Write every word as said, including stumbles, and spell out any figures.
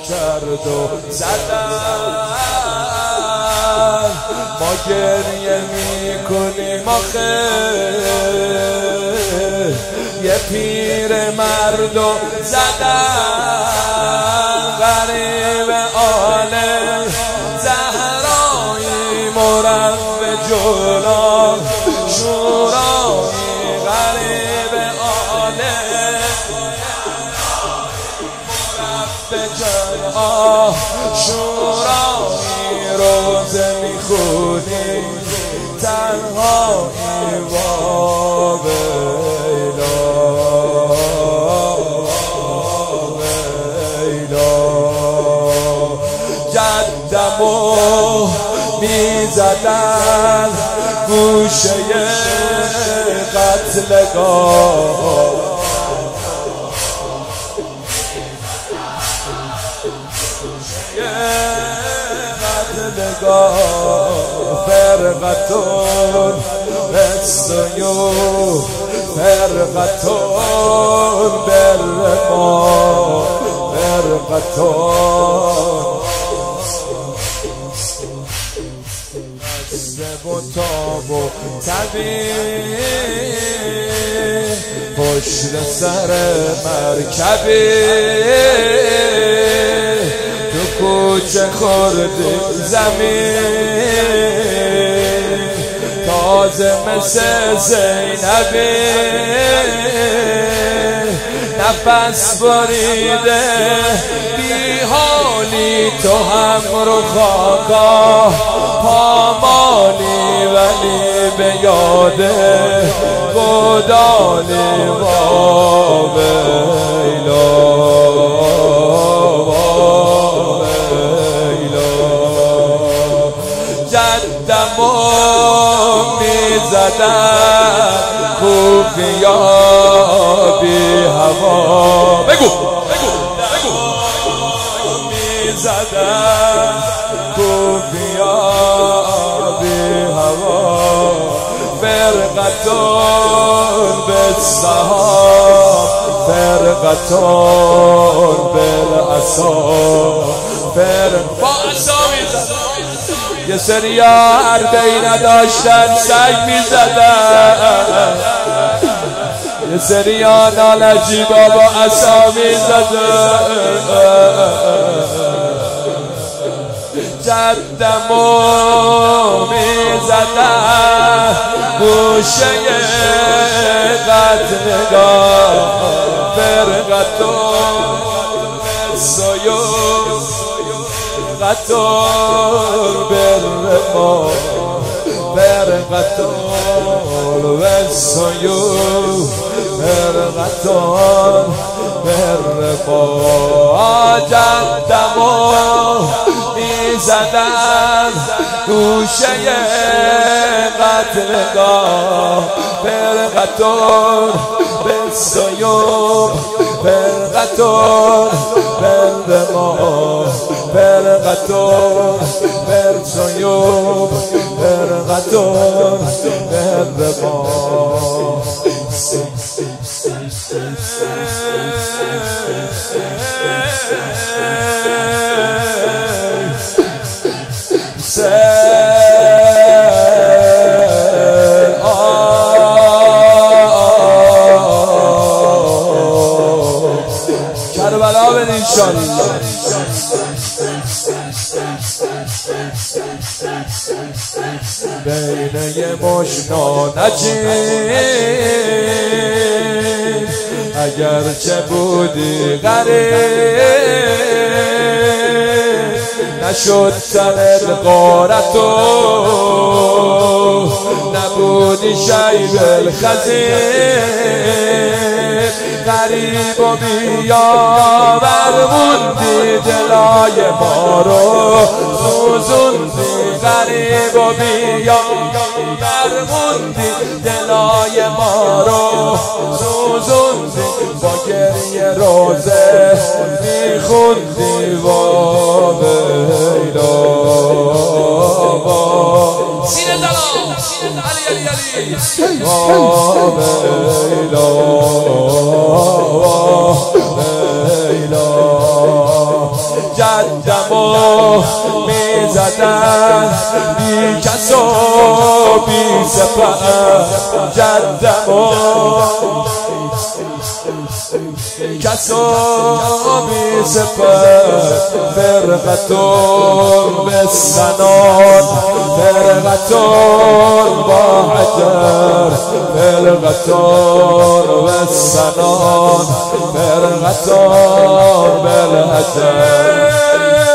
کرد و زدن. ما گریه میکنیم آخه یه پیر مرد و زدن. غریب آل زهرایی مرب جلو شورایی. غریب آل مرب جلو شورایی. روزه میخونی تنهایی و ویلا ویلا. جدمو میزدن گوشه قتلگاه. فرقتون السيوف فرقتون بالرمال فرقتون عزب و تاب و طبیع پشت سر مرکبی تو کوچه خورده زمین تازه مثل زینبی نفس بریده بی حالی تو هم رو خاکا پامالی ولی به یاده گدالی و ویلا جدمو میزدن کوفیا بی هوا. بگو بگو بگو میزدن کوفیا بی هوا. فرقتون بالسهام فرقتون بالعصا. فرق با عصا میزدن. یه سری حرفی نداشتن سگ میزدن. یه سری نالجی بابا عصا میزدن. جدمو میزدن گوشه قتلگاه. فرقتون السيوف فرقتون بالرمال فرقتون والسيوف فرقتون بالرمال. جدمو میزدن گوشه قتلگاه. فرقتون بالسيوف فرقتون بالرمال فرقتون بالسيوف فرقتون بالرمال. کربلا بن انشالله. بین یه مشنا نجیب اگرچه بودی غریب نشد سرت غارتو نبودی شیب الخزیب. غریب و بیاور موندی دلای ما رو سوزوندی. غریب و بیاور موندی دلای ما رو سوزوندی. با گریه روزه میخوندی و ویلا سینه دلال علی علی علی و ویلا ویلا. جدمو میزدن بی کس و بی سپر جدمو کس و بی سپر فرقتون بالسنان فرقتون با حجر فرقتون بالسنان فرقتون بالحجر